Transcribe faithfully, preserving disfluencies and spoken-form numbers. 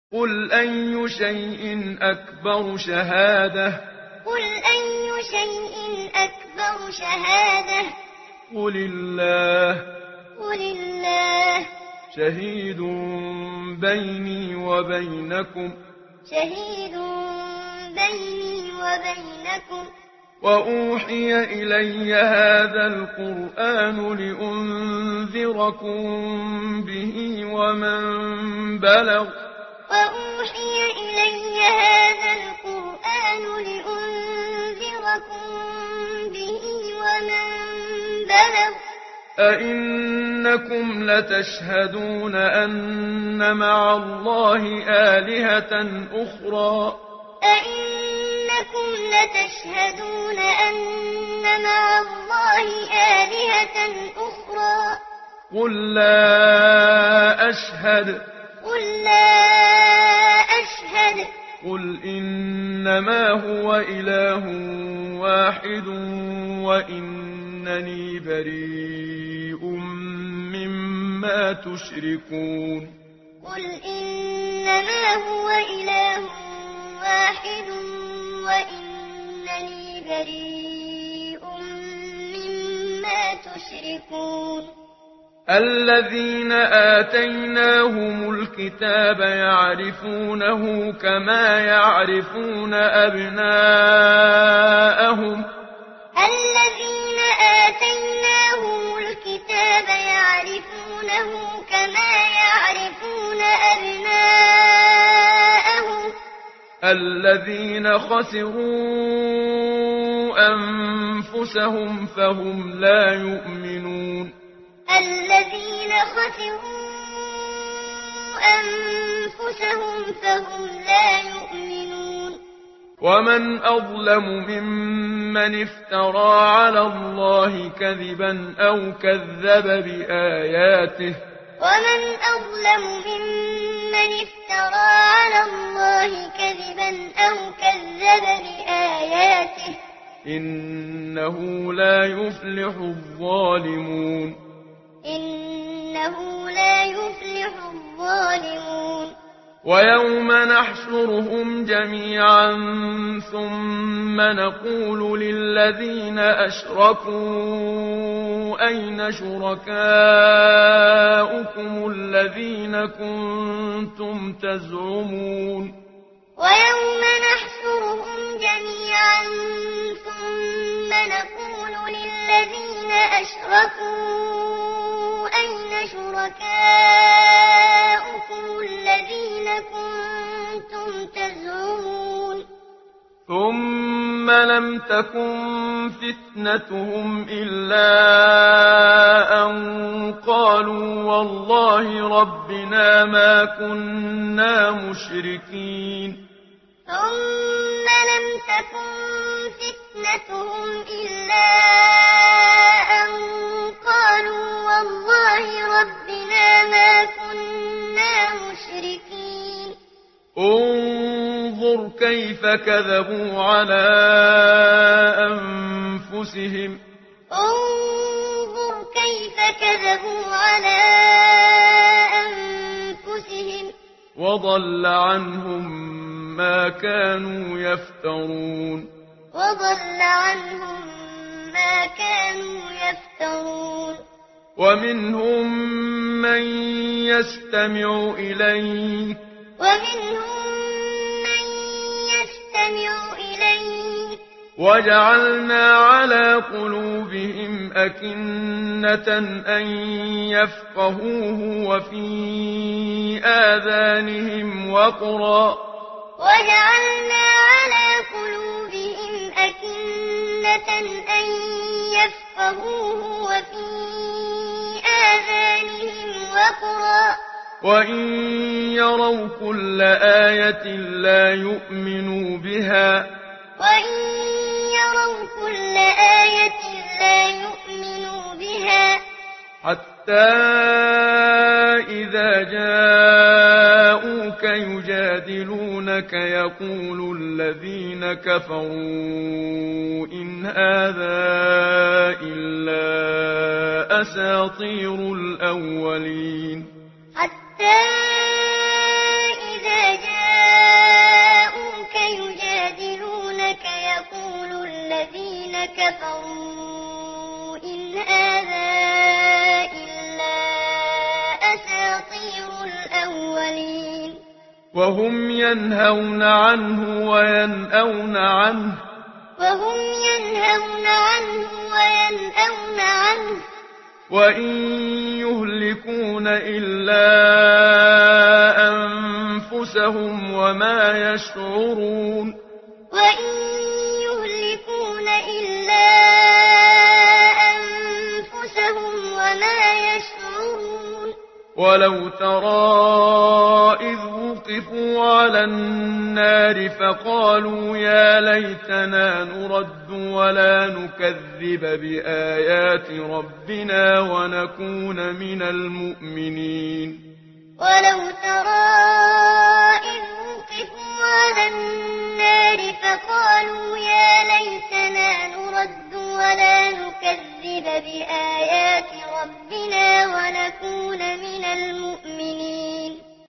قل أي شيء أكبر شهادة قل أي شيء أكبر شهادة قل الله قل الله شهيد بيني وبينكم شهيد بيني وبينكم وأوحي إلي هذا القرآن لأنذركم به ومن بلغ وأوحي إلي هذا القرآن لأنذركم به ومن بلغ أئنكم لتشهدون أن مع الله آلهة أخرى أئنكم لتشهدون أن مع الله آلهة أخرى قل لا أشهد قل لا أشهد قل إنما هو إله واحد وإنني بريء مما تشركون قل إنما هو إله واحد وإنني بريء مما تشركون الذين آتيناهم الكتاب يعرفونه كما يعرفون أبناءهم الذين آتيناهم الكتاب يعرفونه كما يعرفون أبناءهم الذين خسروا أنفسهم فهم لا يؤمنون الذين خسروا أنفسهم فهم لا يؤمنون ومن أظلم ممن افترى على الله كذبا أو كذب بآياته ومن أظلم ممن افترى على الله كذبا أو كذب بآياته إنه لا يفلح الظالمون إنه لا يفلح الظالمون ويوم نحشرهم جميعا ثم نقول للذين أشركوا أين شركاؤكم الذين كنتم تزعمون ويوم نحشرهم جميعا ثم نقول للذين أشركوا أين شركاؤكم الذين كنتم تزعمون ثم لم تكن فتنتهم إلا أن قالوا والله ربنا ما كنا مشركين ثم لم تكن فتنتهم إلا أن قالوا والله ربنا ما كنا مشركين انظر كيف كذبوا على أنفسهم انظر كيف كذبوا على أنفسهم وضل عنهم ما كانوا يفترون وضل عنهم ما كانوا يفترون ومنهم من يستمع إليك ومنهم من يستمع إليك وجعلنا على قلوبهم أكنة أن يفقهوه وفي آذانهم وقرا وجعلنا على قلوبهم أكنة أن يفقهوه وفي آذانهم وقرا وإن يروا كل آية لا يؤمنوا بها وإن يروا كل آية لا يؤمنوا بها حتى إذا جاءوك يجادلونك يقول الذين كفروا إن هذا إلا أساطير الأولين حتى إذا وهم ينهون عنه وينأون عنه وهم ينهون عنه وينأون عنه وإن يهلكون إلا أنفسهم وما يشعرون وإن يهلكون إلا أنفسهم وما يشعرون ولو ترى إذ وقفوا على النار فقالوا يا ليتنا نرد ولا نكذب بآيات ربنا ونكون من المؤمنين ولو ترى إذ وقفوا على النار فقالوا يا ليتنا نرد ولا نكذب بآيات ربنا ونكون من المؤمنين